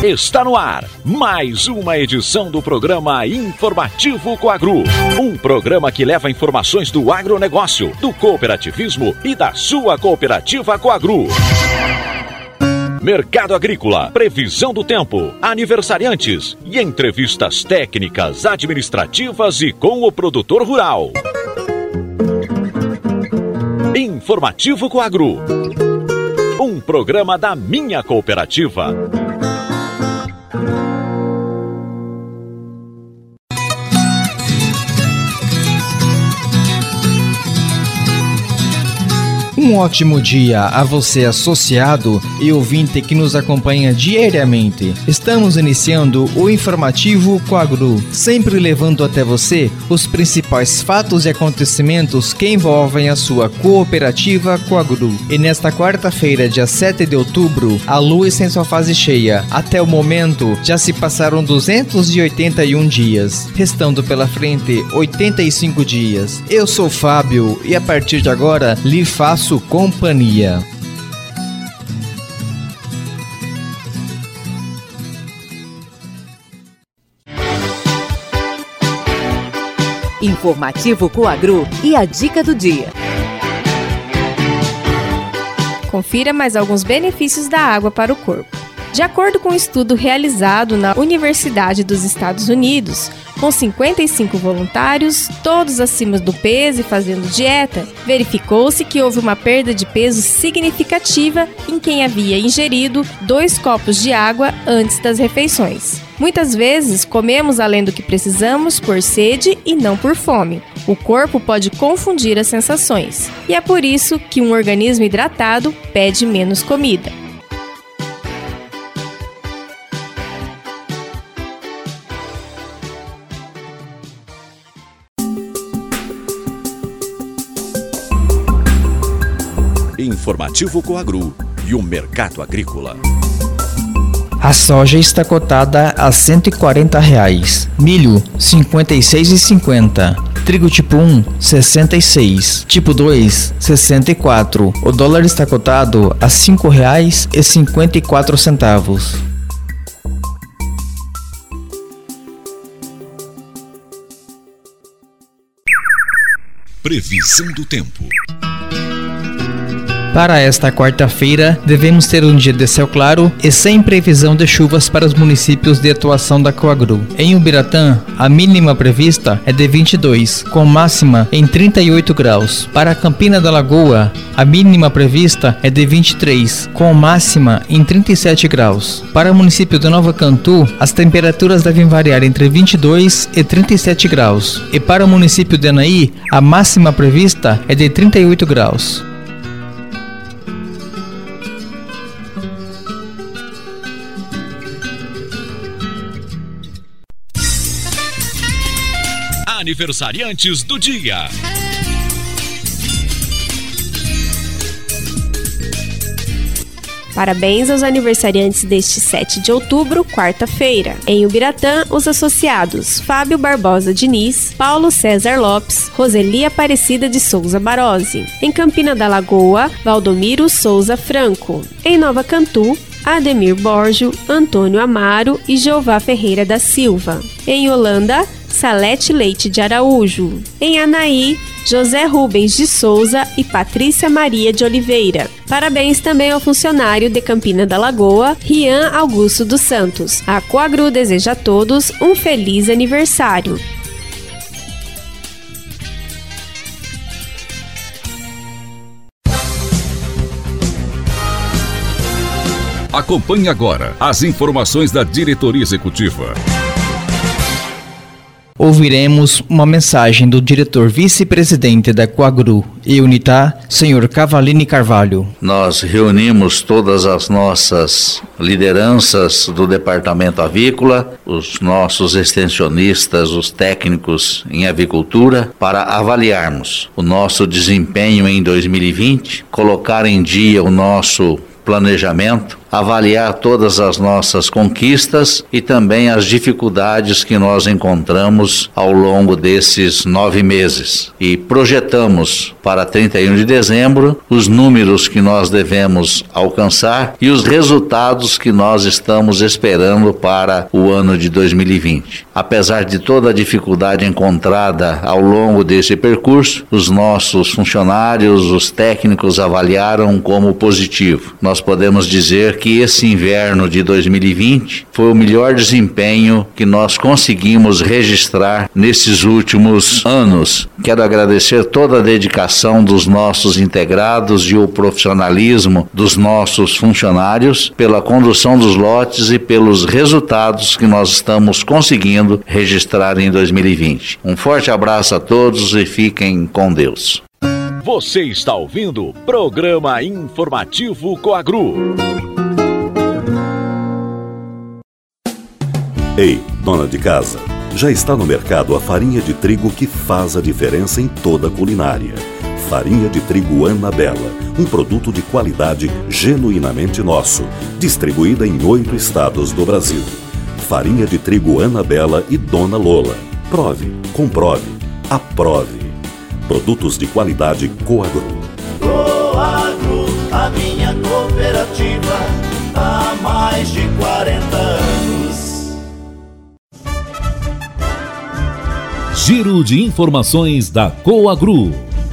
Está no ar mais uma edição do programa Informativo Coagro. Um programa que leva informações do agronegócio, do cooperativismo e da sua cooperativa Coagro. Mercado agrícola, previsão do tempo, aniversariantes e entrevistas técnicas, administrativas e com o produtor rural. Informativo Coagro. Um programa da minha cooperativa. Um ótimo dia a você, associado e ouvinte que nos acompanha diariamente. Estamos iniciando o Informativo Coagro, sempre levando até você os principais fatos e acontecimentos que envolvem a sua cooperativa Coagro. E nesta quarta-feira, dia 7 de outubro, a lua está em sua fase cheia. Até o momento, já se passaram 281 dias, restando pela frente 85 dias. Eu sou Fábio e a partir de agora lhe faço companhia. Informativo Coagro e a dica do dia. Confira mais alguns benefícios da água para o corpo. De acordo com um estudo realizado na Universidade dos Estados Unidos, com 55 voluntários, todos acima do peso e fazendo dieta, verificou-se que houve uma perda de peso significativa em quem havia ingerido 2 copos de água antes das refeições. Muitas vezes comemos além do que precisamos por sede e não por fome. O corpo pode confundir as sensações, e é por isso que um organismo hidratado pede menos comida. Informativo Coagro e o mercado agrícola. A soja está cotada a R$ 140, milho R$ 56,50, trigo tipo 1 66, tipo 2 64. O dólar está cotado a R$ 5,54. Previsão do tempo. Para esta quarta-feira, devemos ter um dia de céu claro e sem previsão de chuvas para os municípios de atuação da Coagro. Em Ubiratã, a mínima prevista é de 22, com máxima em 38 graus. Para Campina da Lagoa, a mínima prevista é de 23, com máxima em 37 graus. Para o município de Nova Cantu, as temperaturas devem variar entre 22 e 37 graus. E para o município de Anaí, a máxima prevista é de 38 graus. Aniversariantes do dia. Parabéns aos aniversariantes deste 7 de outubro, quarta-feira. Em Ubiratã, os associados Fábio Barbosa Diniz, Paulo César Lopes, Roseli Aparecida de Souza Barozzi. Em Campina da Lagoa, Valdomiro Souza Franco. Em Nova Cantu, Ademir Borjo, Antônio Amaro e Jeová Ferreira da Silva. Em Holanda, Salete Leite de Araújo. Em Anaí, José Rubens de Souza e Patrícia Maria de Oliveira. Parabéns também ao funcionário de Campina da Lagoa, Rian Augusto dos Santos. A Coagro deseja a todos um feliz aniversário. Acompanhe agora as informações da diretoria executiva. Ouviremos uma mensagem do diretor vice-presidente da Coagro e Unitá, senhor Cavalini Carvalho. Nós reunimos todas as nossas lideranças do departamento avícola, os nossos extensionistas, os técnicos em avicultura, para avaliarmos o nosso desempenho em 2020, colocar em dia o nosso planejamento, avaliar todas as nossas conquistas e também as dificuldades que nós encontramos ao longo desses 9 meses. E projetamos para 31 de dezembro os números que nós devemos alcançar e os resultados que nós estamos esperando para o ano de 2020. Apesar de toda a dificuldade encontrada ao longo desse percurso, os nossos funcionários, os técnicos avaliaram como positivo. Nós podemos dizer que esse inverno de 2020 foi o melhor desempenho que nós conseguimos registrar nesses últimos anos. Quero agradecer toda a dedicação dos nossos integrados e o profissionalismo dos nossos funcionários pela condução dos lotes e pelos resultados que nós estamos conseguindo registrar em 2020. Um forte abraço a todos e fiquem com Deus. Você está ouvindo o Programa Informativo Coagru. Ei, dona de casa, já está no mercado a farinha de trigo que faz a diferença em toda a culinária. Farinha de trigo Anabela, um produto de qualidade genuinamente nosso, distribuída em 8 estados do Brasil. Farinha de trigo Anabela e Dona Lola. Prove, comprove, aprove. Produtos de qualidade Coagru. Coagru, a minha cooperativa, há mais de 40 anos. Giro de informações da Coagru.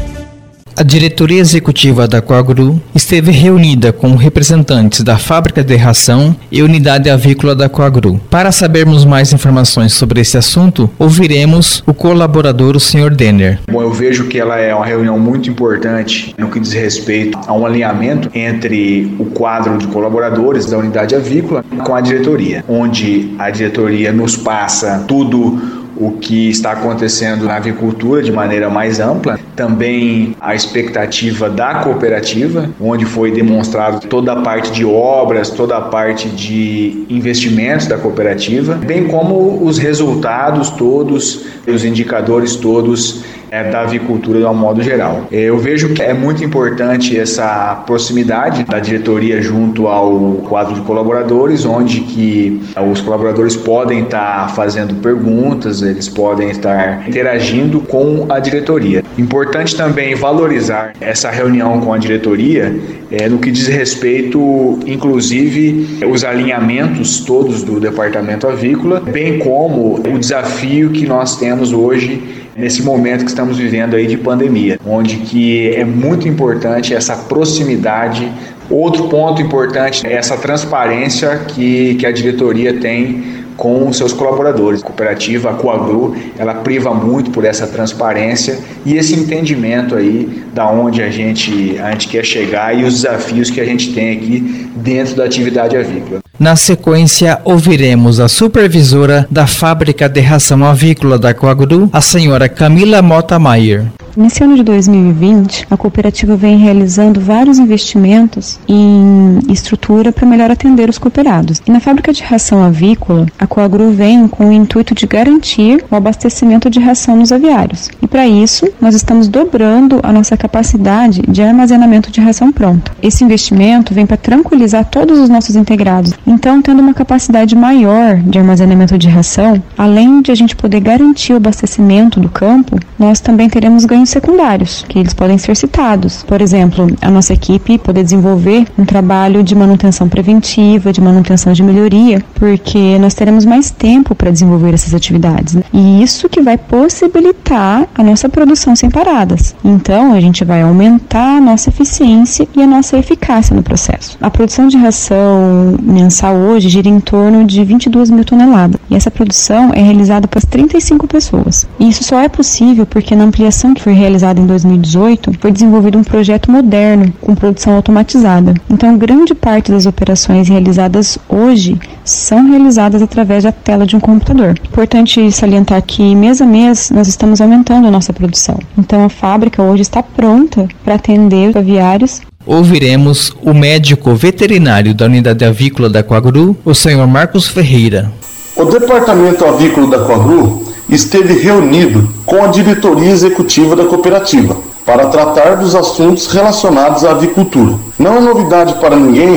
A diretoria executiva da Coagru esteve reunida com representantes da fábrica de ração e unidade avícola da Coagru. Para sabermos mais informações sobre esse assunto, ouviremos o colaborador, o Sr. Denner. Bom, eu vejo que ela é uma reunião muito importante no que diz respeito a um alinhamento entre o quadro de colaboradores da unidade avícola com a diretoria, onde a diretoria nos passa tudo o que está acontecendo na avicultura de maneira mais ampla, também a expectativa da cooperativa, onde foi demonstrado toda a parte de obras, toda a parte de investimentos da cooperativa, bem como os resultados todos, os indicadores todos da avicultura de um modo geral. Eu vejo que é muito importante essa proximidade da diretoria junto ao quadro de colaboradores, onde que os colaboradores podem estar fazendo perguntas, eles podem estar interagindo com a diretoria. Importante também valorizar essa reunião com a diretoria no que diz respeito, inclusive, os alinhamentos todos do departamento avícola, bem como o desafio que nós temos hoje nesse momento que estamos vivendo aí de pandemia, onde que é muito importante essa proximidade. Outro ponto importante é essa transparência que a diretoria tem com os seus colaboradores. A cooperativa, a Coagru, ela priva muito por essa transparência e esse entendimento aí da onde a gente quer chegar e os desafios que a gente tem aqui dentro da atividade avícola. Na sequência, ouviremos a supervisora da fábrica de ração avícola da Coagru, a senhora Camila Mota Maier. Nesse ano de 2020, a cooperativa vem realizando vários investimentos em estrutura para melhor atender os cooperados. E na fábrica de ração avícola, a Coagru vem com o intuito de garantir o abastecimento de ração nos aviários. E para isso, nós estamos dobrando a nossa capacidade de armazenamento de ração pronta. Esse investimento vem para tranquilizar todos os nossos integrados. Então, tendo uma capacidade maior de armazenamento de ração, além de a gente poder garantir o abastecimento do campo, nós também teremos ganhos secundários, que eles podem ser citados. Por exemplo, a nossa equipe poder desenvolver um trabalho de manutenção preventiva, de manutenção de melhoria, porque nós teremos mais tempo para desenvolver essas atividades, né? E isso que vai possibilitar a nossa produção sem paradas. Então, a gente vai aumentar a nossa eficiência e a nossa eficácia no processo. A produção de ração mensal hoje gira em torno de 22 mil toneladas. E essa produção é realizada por 35 pessoas. E isso só é possível porque na ampliação que foi realizada em 2018, foi desenvolvido um projeto moderno com produção automatizada. Então, grande parte das operações realizadas hoje são realizadas através da tela de um computador. Importante salientar que, mês a mês, nós estamos aumentando a nossa produção. Então, a fábrica hoje está pronta para atender os aviários. Ouviremos o médico veterinário da unidade avícola da Coagru, o senhor Marcos Ferreira. O departamento avícola da Coagru esteve reunido com a diretoria executiva da cooperativa para tratar dos assuntos relacionados à avicultura. Não é novidade para ninguém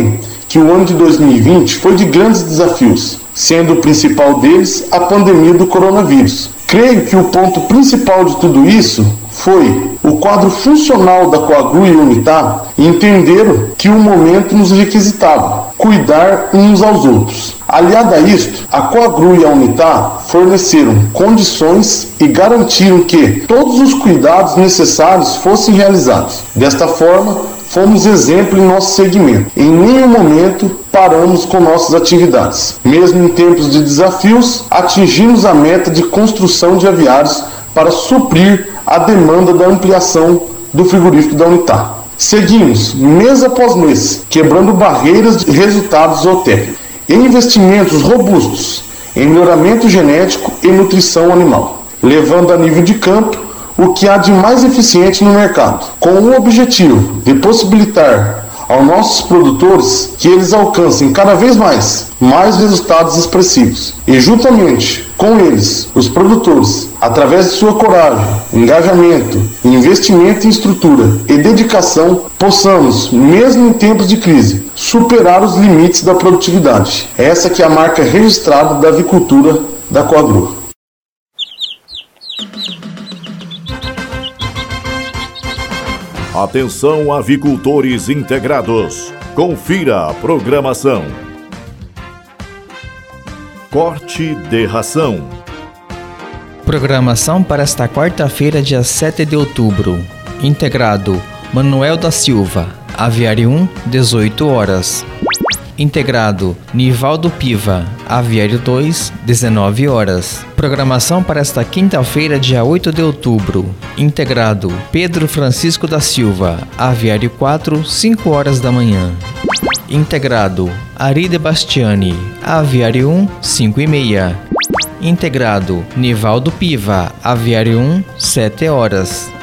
que o ano de 2020 foi de grandes desafios, sendo o principal deles a pandemia do coronavírus. Creio que o ponto principal de tudo isso foi o quadro funcional da Coagru e Unitar entenderam que o momento nos requisitava cuidar uns aos outros. Aliado a isto, a Coagru e a Unitar forneceram condições e garantiram que todos os cuidados necessários fossem realizados. Desta forma, fomos exemplo em nosso segmento. Em nenhum momento paramos com nossas atividades. Mesmo em tempos de desafios, atingimos a meta de construção de aviários para suprir a demanda da ampliação do frigorífico da Unitar. Seguimos, mês após mês, quebrando barreiras de resultados zootécnicos e investimentos robustos em melhoramento genético e nutrição animal, levando a nível de campo o que há de mais eficiente no mercado, com o objetivo de possibilitar aos nossos produtores que eles alcancem cada vez mais resultados expressivos. E juntamente com eles, os produtores, através de sua coragem, engajamento, investimento em estrutura e dedicação, possamos, mesmo em tempos de crise, superar os limites da produtividade. Essa que é a marca registrada da avicultura da Coagru. Atenção, avicultores integrados. Confira a programação. Corte de ração. Programação para esta quarta-feira, dia 7 de outubro. Integrado Manuel da Silva, Aviário 1, 18 horas. Integrado Nivaldo Piva, Aviário 2, 19 horas. Programação para esta quinta-feira, dia 8 de outubro. Integrado Pedro Francisco da Silva, Aviário 4, 5 horas da manhã. Integrado Aride Bastiani, Aviário 1, 5 e meia. Integrado Nivaldo Piva, Aviário 1, 7 horas.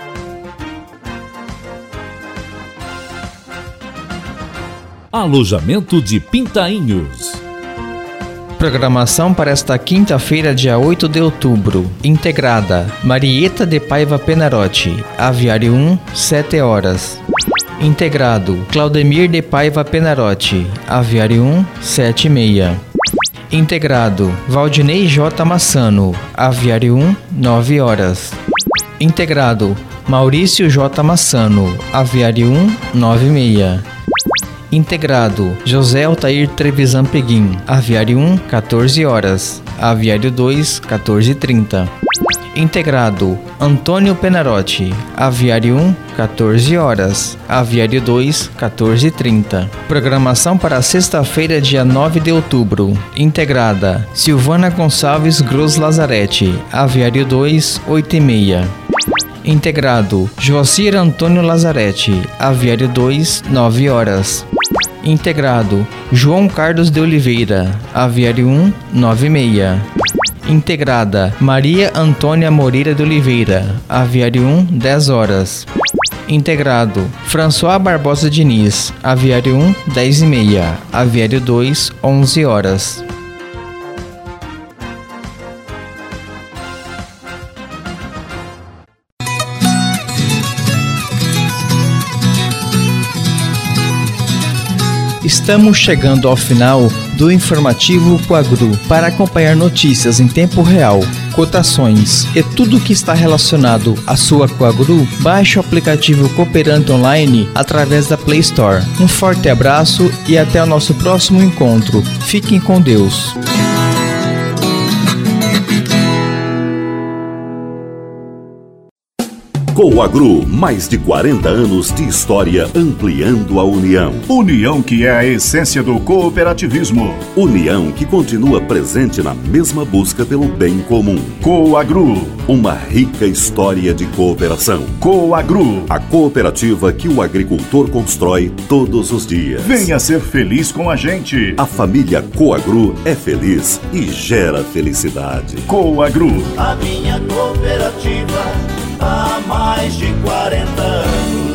Alojamento de Pintainhos. Programação para esta quinta-feira, dia 8 de outubro. Integrada Marieta de Paiva Penarotti, Aviário 1, 7 horas. Integrado Claudemir de Paiva Penarotti, Aviário 1, 7 e meia. Integrado Valdinei J. Massano, Aviário 1, 9 horas. Integrado Maurício J. Massano, Aviário 1, 9 e meia. Integrado José Altair Trevisan Peguim, Aviário 1, 14 horas. Aviário 2, 14h30. Integrado Antônio Penarotti, Aviário 1, 14 horas. Aviário 2, 14h30. Programação para sexta-feira, dia 9 de outubro. Integrada Silvana Gonçalves Gros Lazarete, Aviário 2, 8h30. Integrado Joacir Antônio Lazarete, Aviário 2, 9 horas. Integrado João Carlos de Oliveira, Aviário 1, 9 e meia. Integrada Maria Antônia Moreira de Oliveira, Aviário 1, 10 horas. Integrado François Barbosa Diniz, Aviário 1, 10 e meia. Aviário 2, 11 horas. Estamos chegando ao final do informativo Coagru. Para acompanhar notícias em tempo real, cotações e tudo que está relacionado à sua Coagru, baixe o aplicativo Cooperante Online através da Play Store. Um forte abraço e até o nosso próximo encontro. Fiquem com Deus. Coagru, mais de 40 anos de história ampliando a união. União que é a essência do cooperativismo. União que continua presente na mesma busca pelo bem comum. Coagru, uma rica história de cooperação. Coagru, a cooperativa que o agricultor constrói todos os dias. Venha ser feliz com a gente. A família Coagru é feliz e gera felicidade. Coagru, a minha cooperativa há mais de 40 anos.